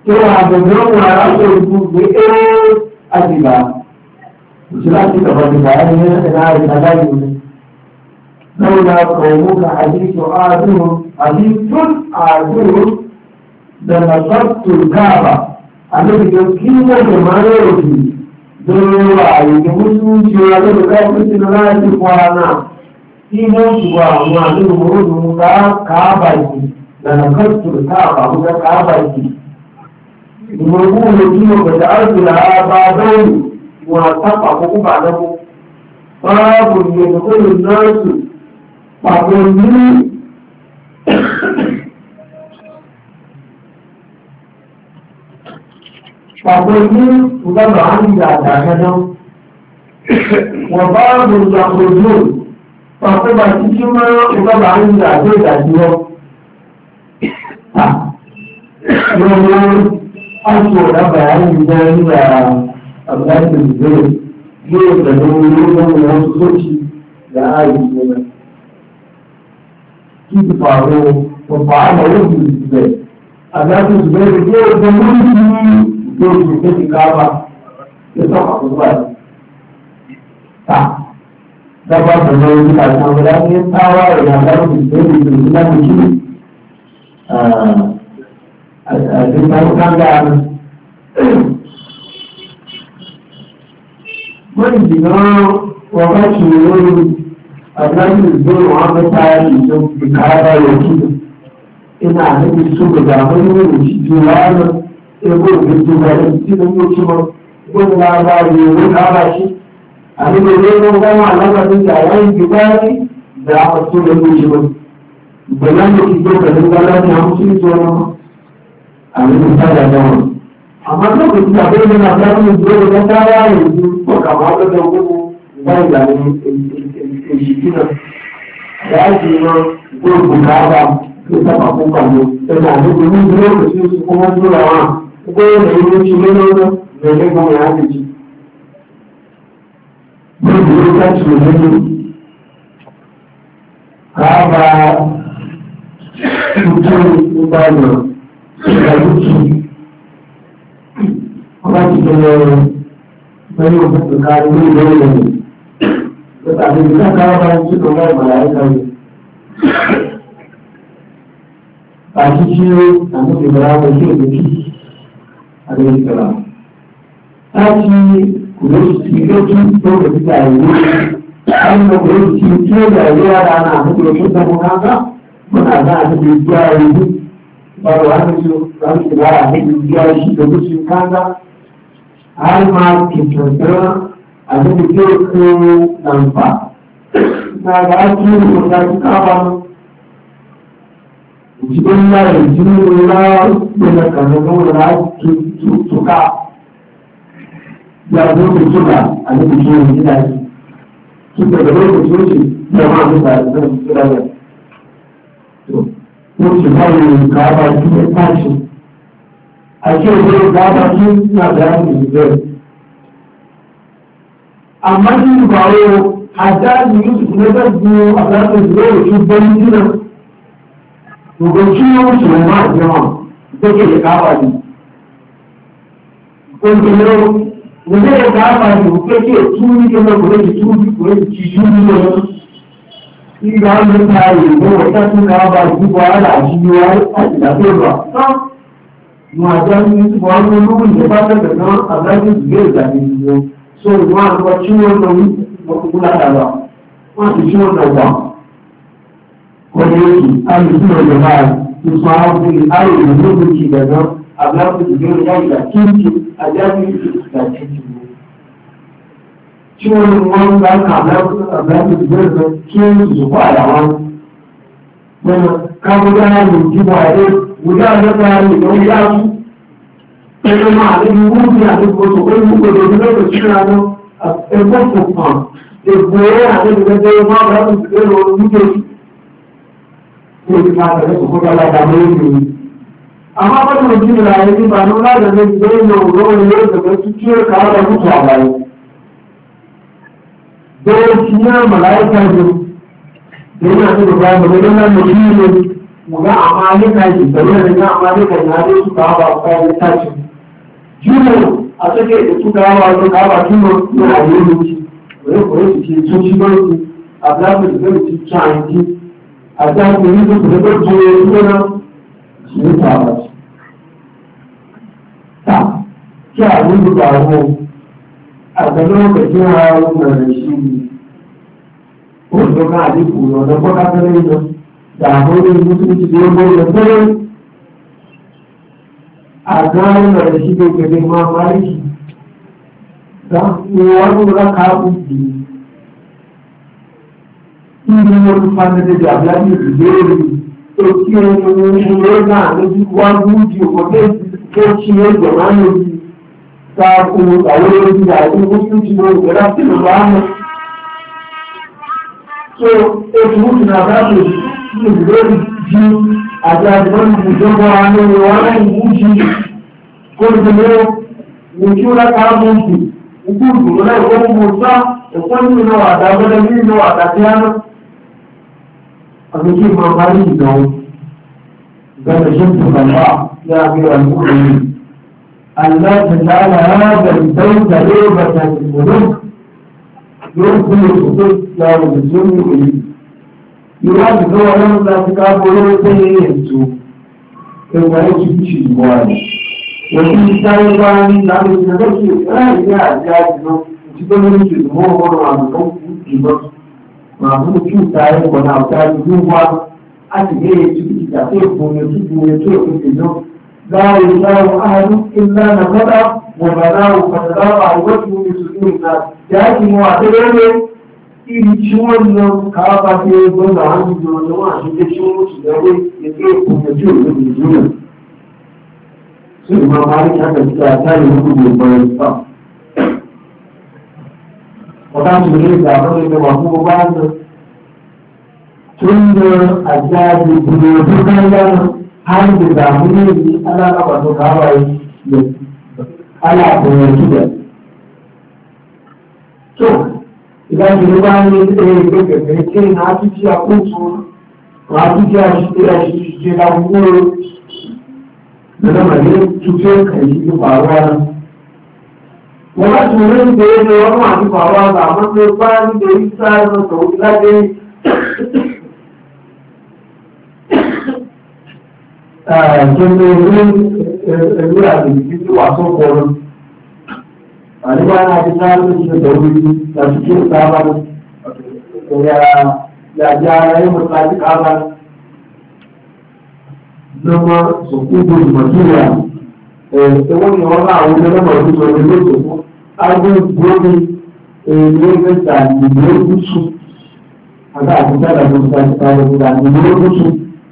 cewa da zuwa rashin rubutu a jiba shi za su gaba da bayan yana da nari a daji ne zauna kawuka hadisun azurun da nasartun kaba a da kima da maroki don yawa a yi musulunci ya zama kafin na rashi kwana imo su ba ma da murudu ka kabaki da nasartun kaba muka kabaki المرغوب فيه وجعلت لها بابين وتقع بعده باب يدخل الناس فقلني طبعا إذا تعلم وباب يخرجون فطبعا تجمع طبعا إذا تعلم an so da bayanin jari da abdatin zai yau da nauyin wasu soci da ayi kenan ki faru ko ba da wani zai abdatin zai da yau da nauyin ko ki take kaba ya saka zuwa ta da ba da nauyin da ta da ne tawa da abdatin zai da mutum wọ́n jìnà wọ́n ṣe lórí àdájú ìgbóhùn àmọ́ta ìjọ ìkàrà òkú iná àmì ìṣòro àwọn oníwèé ìṣíjú láàrín ẹgbẹ́ òkèjì wọlé tí ó mú kí wọ́n gbóhùn lára rí owó lára sí àmì ilé wọ́n wọ́n alágbàdo àwọn ìgbìgbà rí ìdá àwọn tó lè mú ìṣòro ìgbẹ̀lá ló ti gbé pẹ̀lú gbọ́dọ̀ ní àwọn tí ó jọ wọn àmì ìsájà náà àmọ́ tó kò tí àbẹ́ ìlú náà dáhùn ìgbéró lọ́tà wáyé ìlú ọ̀kà máa lọ́dọ̀ gbogbo ìgbà ìlànà èṣìkí náà láti ran gbogbo káàbà tó sábà fún pàdé ẹ̀nà àdókò ní ìlú òkè tí ó ti kọ́ wọ́n tó rà wọ́n gbogbo ẹ̀rọ ìlú ti lé lọ́dọ̀ lẹ́lẹ́ gbọ́n rẹ̀ ájèjì gbogbo ìlú káàkiri lẹ́nu káàbà tuntun nígbà náà ìgbàlódé wọ́n ti bẹ̀rẹ̀ pẹ̀lú òkúta kárí ní ìlú ìlú tàbí ìgbà káwọn bá ń tí kò wọ́n ìmọ̀lá ẹ̀ka rẹ̀ àti tí ó àmì ìgbàlá wọn sí èdè kí àti ìgbàlá láti kùlóṣì ilé tí ó rẹ̀ títà ìlú àwọn kùlóṣì tí ó rẹ̀ ilé ara náà àti ìgbàlá tó mú káńká wọn àgbà àti ìgbà ìlú baru hannu za su gara a hanyar biya shi da musu kaga har ma ke kyautar a da ke ko nan fa na ga ake yi ko ta ci kaba cikin yayin jini na da kanan da tuka ya zo da tuka a da ke yi gida shi da lokacin da ma da zan kira da wọ́n ti bá ìrìn káàbà tí ó pàṣẹ. Àṣẹ ìwé káàbà tí ó ní àdáyé ìbẹ̀rẹ̀. Àmọ́ ní ìgbà wo àdáyé yóò sì lẹ́gbẹ́ bu àdáyé ìbẹ̀rẹ̀ tó gbé ní sílẹ̀. Gbogbo tí ó ń sọ̀rọ̀ máa jẹ́ wọn gbẹ́kẹ̀lé káàbà ni. Òǹkẹ̀lẹ́ o, ìgbẹ́kẹ̀lé káàbà ni ò pé kí ètú ní kí wọ́n kò lè ti tú nílò ìgbà ń ta ìwé ọ̀tá tí ká bá ìdíbò ara àṣíyọ láti dàbẹ̀rọ tán wọn àjọ ní wọn ní olóògùn ìjọba tẹ̀tẹ̀ náà àgbájú ìgbé ìgbàgbé ìwọ so wọn àgbọ̀ tí wọ́n lọ ní ọkùnkùn látara wọn sì tí wọ́n lọ wà wọ́n lè kí alùpùpù ìjọba ìfọ̀ àwọn ayé ìlú ti gbẹ̀gbẹ́ àgbájú ìgbé ìgbà kíkì àjájú ìgbà kíkì tí wọ́n ní wọ́n ń bá àbájáde ìgbẹ́rẹ̀ kí ó ìsòkó àyàwó lọ́nà kábúdá ní ìdíbò àdé wùdá àjọ́ta ìlú yáàmú pẹ̀lú máa ní wọ́n bí àdúgbò tó pé ní gbogbo ìgbẹ́rẹ̀ sí ìrànà ẹgbẹ́ òkùnkàn ègbò ẹ̀rẹ́ àdébìgbẹ́gbẹ́ wọ́n bá ti gbẹ́rẹ̀ onígbè tí ó ti máa tẹ̀lé òkú dáadáa lórí mi. Àmọ́ bọ́dún òjì ìlà ẹni nípa ní láti ẹgbẹ́ ìgbẹ́rẹ̀ òwúrọ̀ ilé ìgbẹ́gbẹ́ tí ó kàá lọ àbáyé. Dole shi ya mala'ika ne, da yana da ba mu da nan mutum ne, mu ga amalika shi da wani ga amalika na da su ka ba ka da tashi juno a take da su ka ba su ka ba juno na ayyuki wai ko su ci su ci ba su a da su da su ci a da su yi su da su ci na shi ta ba ta ki a yi da mu a ga lokacin hawa da shi ko da ka ji ku da ko ka ne da hannun mutunci da yabo da tsere a gano da shi da ke nema maliki da wani raka ubi inda wani fanda da jami'ai da zai to kiyo ne na da ji kuwa guji ko ke ciye da mani ta ku a wurin da ake mutunci da rafi da ba so e mutu na ba su lórí ju àjàgbọ́n ìjọba àwọn ìwọ̀n ìwújí kóòdùnmọ́ ojú lákàábùnkù ìgbùgbù lẹ́gbọ́n mọ́sá ẹ̀kọ́ nínú àdágbọ́dẹ̀ nínú àdájá àbíkí ma bá ní ìdánwò gbẹ́nà ṣe tó bàbá ya bí ọ̀gbọ́n aláàtàlá ààbẹ̀ ìtẹ́wùtà lórí bàtà ìgbòrò yóò kúrò sókè láwọn ìṣòro èyí ìwádìí tó wọ́n lọ́nà láti káàbọ̀ lórí pé ní ètò ẹgbà ètò ìṣù ìwọ̀ rẹ̀. Òṣì ìsáyé bá ní láti ìṣẹ́lẹ̀ kí láì ní àjẹ́ àjùlọ tí tó lórí ìṣèlú mọ́ ọmọdé àbùkọ́ ìjọ. Màá fún kí ìsáyé pọ̀ náà ọ̀tá ìlú wa láti gbé ètò ìjà tó ìfún ètò ìfún ètò ìfún ètò. Láàrin ìsáyé àádú ilá nà mọ́tà wọ̀bàdà òpàdà àwọ̀tí ìṣòro ìgbà jáde mọ́ àtẹ́lẹ́lẹ́ ibi tí wọ́n lọ káàbá tí ó gbọ́nà àwọn ìjọ ọjọ́ àṣíjẹ́ tí wọ́n ti lọ́wọ́ ẹgbẹ́ ìpòmọ̀ tí ó lè ìjúnà tí ìmọ̀ máa rí kàtà sí àtàrí gbogbo ìgbọ̀n ìfà ọ̀dá tó lè gbà àwọn ẹgbẹ́ wà fún ọba ń lọ tó ń lọ àjá ìgbìmọ̀ ọdún káyá á ń gbèdà àwọn ilé alábàbàtò káàbá yìí aláàbòrò ìjúbẹ̀ ìdájọ́ ló bá ń lé ẹgbẹ́ gẹ̀gẹ̀ tí ní àtúntí àkóso àtúntí àṣìṣe àwúgbò lọ́nàmọ̀lẹ́ tuntun kàyí ní pàwọ́ ara. Wọ́n bá tún rí ìgbé ní ọdún àti pàwọ́ ara àwọn tó bá ń lè rí sáré lọ́tọ̀ láti ẹgbẹ́ àgbègbè tí wà sọ́kọ̀ ọ̀rọ̀. Àríwá náà ti sáré lóṣù tó tọ̀wé láti kí ó sábà yàjá ara yóò mọ̀ láti kábà lọ́mọ sọ̀kú gbòòrò mọ̀tíríà ẹ̀wọ́n ni wọ́n bá àwọn ọmọ ọdún sọ ilé ìsòkú agbóhùn èdè mẹ́ta ìdílé gúúsù àti àtúntà ìdàgbàsókè àti àtúntà ìdílé gúúsù.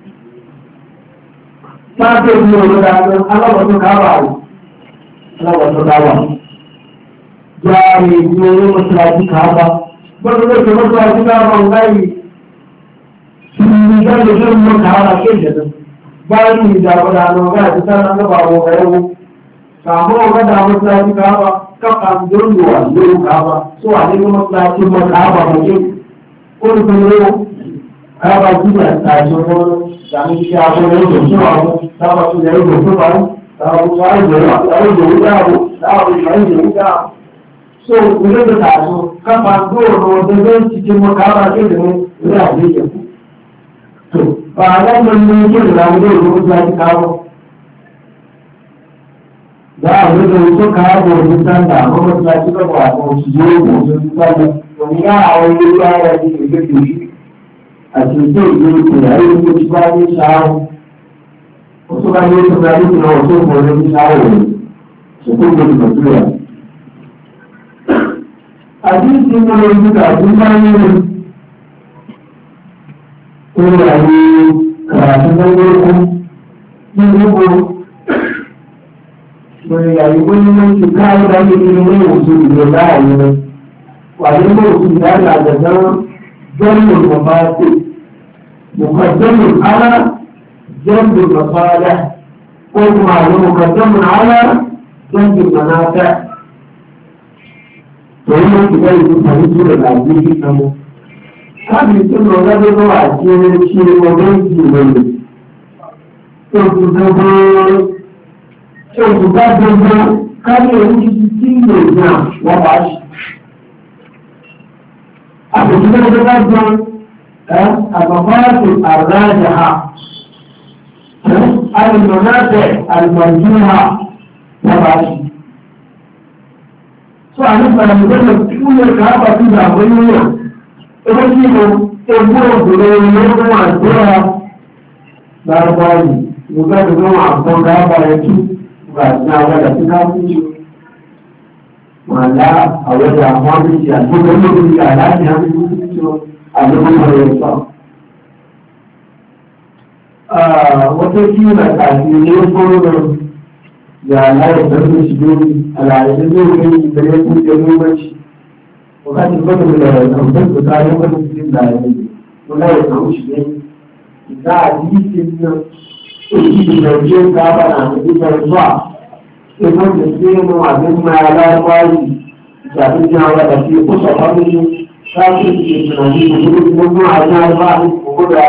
Sáàtò ní olóda alábọ̀tún kábà rẹ̀ alábọ̀tún kábà. Járe ní orí mọ́síláàtì káàbá. Gbọ́dọ̀ ló ṣe mọ́síláàtì káàbá ń báyìí. Ṣùgbọ́n ìjáde tó ń mọ́ káàbá kéde lọ. Báyìí ìjàgbọ́dà lọ bá àti sáà náà lọ́wọ́ àwọn ọ̀rẹ́ wo. Sàmọ́ ọ̀gádà mọ́síláàtì káàbá kápá ń dóńdó wà lórí káàbá tó wà nínú mọ́síláàtì mọ́ káàbá mọ́ké. Ó ní pé lówó káàbá jíjà àjọ wọn dàmí kí a fọ́ lọ́dọ̀ fún àwọn sábà tó yẹ lọ́dọ̀ fún wa. Àwọn tó àìjọ so ilé da taso kafa doro da zan cikin makara ke da ne ina da yake to ba nan nan ne ke da mu da mu da ki kawo da a da su kawo da san da mu da ki ba ba ko su je mu su san to ni ya a wani ya ya ji ke shi a cikin yi ko ya yi ko ci ba ni shawo wasu ba ne su da ni na wasu ko ne shawo su ko da mutuwa àdínkù mọ́ ojú tàbí báyìí ó yàrí kàràtí lọ́wọ́ ní gbogbo ìgbẹ̀rẹ̀ yàrí ó ní wọ́n ti káàrí dáyé ní ilé ìwòsàn ìgbẹ̀ láàrin rẹ̀ wà ní ilé ìwòsàn ìdájọ́ àjẹ̀dán jẹ́rù ìwọ̀nba pé mọ̀kàndẹ́mù ara jẹ́rù ìwọ̀nba ó mú àwọn mọ̀kàndẹ́mù ara jẹ́rù ìwọ̀nba torí wọ́n ti bẹ́ẹ̀ tó tàbí tó rẹ̀ láti ní ìkàmọ́. Káàbì tó lọ lọ́dọ́dọ́ àti ẹni tí ọgbẹ́ ìdí ìrọ̀lẹ̀ òkúta gbogbo káyọ̀ orí tí ìlò náà wọ́n wá sí. àpòjúlé ọjọ́ bá gbọ́n àgbàfáàtò àrájà ha alìmọ̀láṣẹ̀ alìmọ̀júmọ̀ wọ́n wá sí. tó àníbàrà ìgbẹ́lẹ̀ tí ó lè káàpà sí ìgbàgbọ́ yíyàn ewé tí mo egbó ògbòrò ìlú àgbẹ̀rà lárúbáyì ìgbà tó wọ́n àgbọ̀n káàpà rẹ̀ tú ìgbà tí àwọn ẹ̀dà tí ká fún yìí màdá àwọn ẹ̀dà àwọn àbíjì àgbẹ̀rẹ̀ lórí àláàjì àbíjì àgbẹ̀rẹ̀ rẹ̀ sọ. wọ́n tó kí ìrẹ̀ta àti ilé gbọ́rọ̀ yàrá ìgbẹ́rẹ̀ ìṣìlórí àlàyé lórí ìbẹ̀rẹ̀ fún ìjọmọ́mọ́sí wakati mtoto mtoto tayari kwa kusikiliza unayo sauti za hadithi hizi zinajenga hapa na kujipa kwa hivyo sehemu adema ya labari zaidi ya wale kwa sababu sasa tunajua mungu anayefanya kuokoa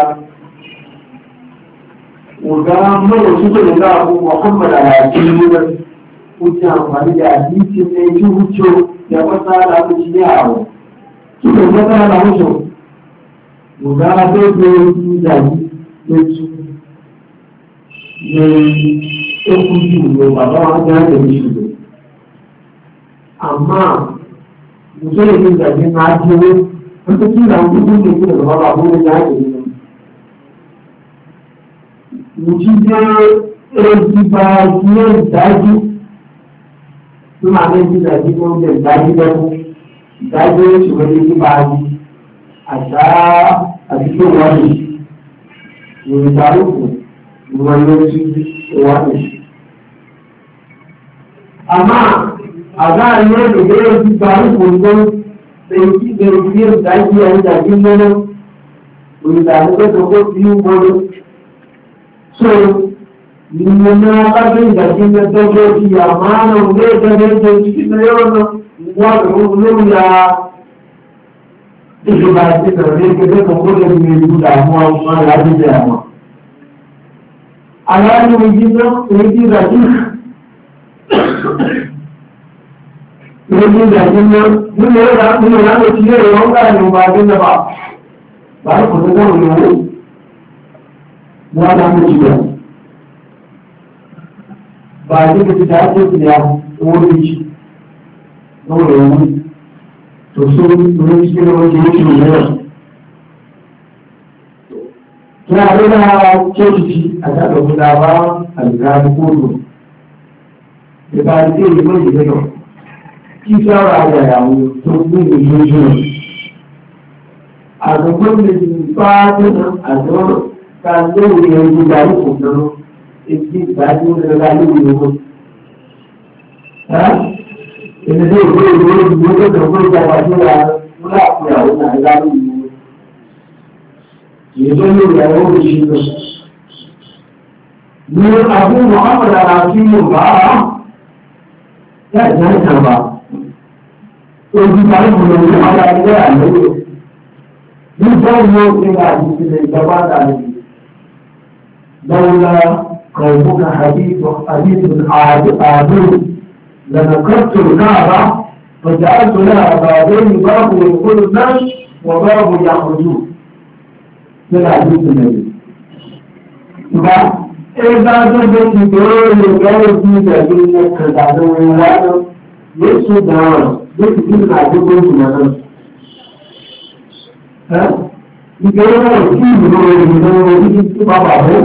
ugamu usitoka kwa Muhammad alayhi kuja amfani da hadisi ne jucho ya masala kuji yawo kike masala da hujo muga bebe da yesu ne ekuji ne baba wa da shi amma mujere din da din na jiwo wata kila mutum ne da baba ko da ya ke mujije ba ne daji tó máa ní ìdílé tí wọ́n jẹ ìdájí lẹ́kún ìdájí ìṣòro ní bá yí àṣà àdúgbò wọ́n ní ìrìn ìdárúkù ìwọ̀n ló ti wọ́n ní. àmọ́ àgbà ní ìgbéyàwó ti gbárùkù tó èyí tí bẹ̀rù bí ìdájí ẹ̀ńdàjí lọ́nà ìdàgbé tó kó sí wọ́n so nínú alábẹ́ ìdájí lẹ́tọ́jọ́ ti àmàánà ilé ìdẹ́gbẹ́jẹ́ ìṣẹ́ yọ́nà wọ́n lórí ya ìjọba àti ìtàrí ẹgbẹ́ tó kó lè ní ìlú àwọn ọmọ alábẹ́jẹ́ àwọn. aláàrin ìjíná èyí tí ìdájí nínú ìdájí náà nínú ìlànà tí yẹ́ ìwọ̀n gbà ní ọmọ agbẹ́jọba báyìí kò tó dáwọn ìwọ̀n wọ́n dáwọn ìjìyà ba a duka ta ake ya wuri shi na wuri wuri to so wurin cikin wani yake mai yawa kina rina coci a ta ɗauki dama a gani kodo da ba da ke yi mai da yau ki shawara da yawo to kun da yi shi a gaban da ba ta nan a zama ka zai wuri yanzu da yi kokarin इसकी बाजू में लगा ली लोगों हाँ इन्हें जो लोगों लोगों का बाजू आ पूरा पूरा होना है लगा ली ये जो लोग हैं वो भी ये अबू मोहम्मद अलाफी होगा क्या जान जावा तो इस बारे में लोग हमारा आइडिया है ये जो लोग के बाद जिसने जवाब डाली दौला قومك حديث عادل لنكرت الكعبة فجعلت لها بابين باب يدخل الناس وباب يخرجون من حديث النبي إذا جدت دور الجو في سبيل الكذاب والوعد يسود دار يسود عدو جمالا ها يقول كيف يقول يقول بابا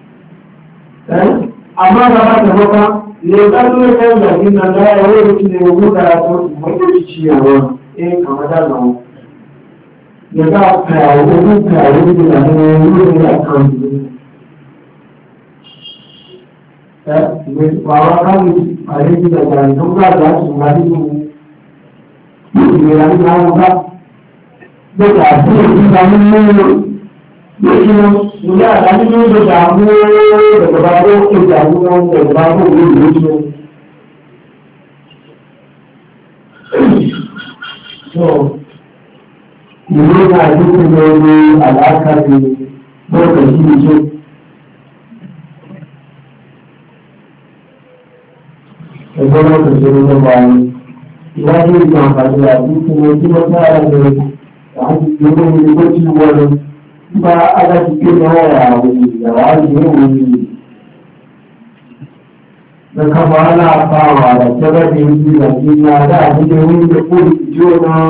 amma da ba ta baka ne kallo kan da kin nan da yawo da ne go da to mai da ciyawa kamar da nawo da ka kawo ko kawo da ne da kan ne ba wa kan a yi da ga don ga da su ma di mu ne ya ni na ga da ka su da mun lójú ìyá àdájú ló ń dọ̀dà mú ìjọba tó kéjà ní wọn ìjọba tó wù ú lójú. ìwé náà ló ti lọ ní àlàáfíà ní bọ́ọ̀lù sí ìjọ. ẹgbẹ́ náà tó ṣe ní ọgbà wọn. Ìwádìí ìgbà àpàdé àti ìfúnni tí wọ́n bá ara rẹ̀ àti ìgbésẹ̀ ní ìgbó tí wọ́n lọ. Nípa adájúké náà àwọn ìyàwó àti ìwé ìwé. Lọ́kà wàhálà pa àwọn àdàtẹ́rẹ́ ní ìlú àti ìlú àdá àti ìwé ìwé fún ìjó náà.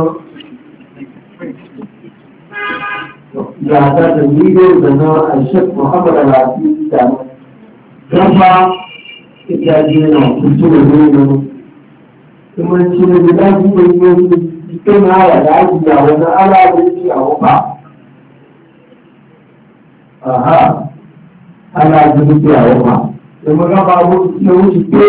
Ìyàtọ̀ ìdílé ìdáná Sheikh Muhammad Al-Aziz ìdáná. Lọ́pàá ìdájí náà tuntun ìlú ìlú. Ìmọ̀lẹ́sí ni ìdájí ìlú ìpé náà wà láti àwọn aláàbẹ̀sí àwọn pa. Aláàbẹ̀sí àwọn pa. Ìmọ̀lẹ́bà ó ti pé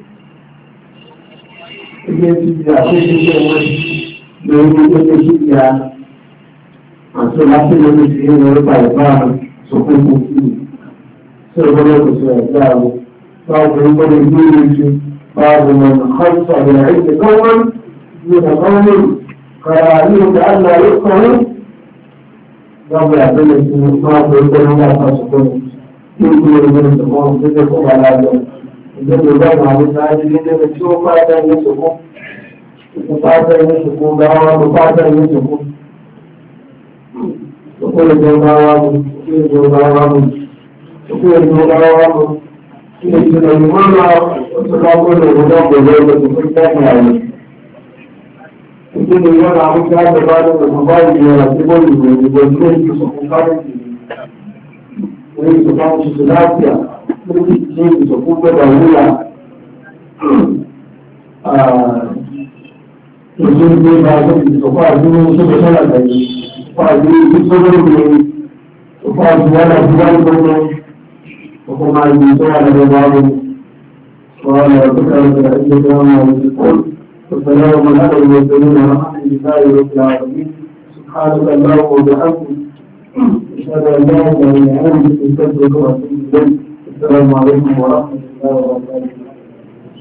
ẹgbẹ́ ti di àṣẹ́ṣẹ́ wọn lórí ẹgbẹ́ sí ìyá. Àti láti lórí sí ẹgbẹ́ nípa ìbára sọ̀kún sí سيقول سيجعل بعض من يجوز بعض من خلص بالعلم قوما دون قوم قراريه كألا يفقه رب العالمين بعض يقول لا تصدقون يقول من الصفوان صدقوا على ذلك يقول بعض عن الناجلين يشوف فاتا يسقون فاتا يسقون دعوة فاتا يسقون يقول جواب يقول جواب Ìgbé ìgbòho ìṣẹ̀lẹ̀ ìmọ̀lá ọ̀tọ̀lọ́gbọ̀n ìrọ̀lọ́gbọ̀ lọ́gbọ̀ tó fẹ́ tẹ́kì ààrẹ. Ìgbé ìwọ̀n àwọn tí a jẹba lọ́gbọ̀ bá ìgbìyànjú àti bọ́ ìgbìyànjú ilé ìṣòfin fárẹ́sì. Ilé ìṣòfin ṣiṣẹ́ láàpíà, lórí tí ìṣòfin gbọ́dọ̀ wúlà. Ìṣòfin gbé bá ìṣòfin àdúró ṣọ́gbọ̀ sọ́lá tẹ̀lé. Ìṣòfin àdúró ìṣòfin àdúró وكما يجوز على بعض وعلى فكرة العزة وما يقول والسلام على المرسلين ورحمة الله رب العالمين سبحانك اللهم وبحمدك أشهد أن لا إله إلا أنت أستغفرك وأتوب إليك السلام عليكم ورحمة الله وبركاته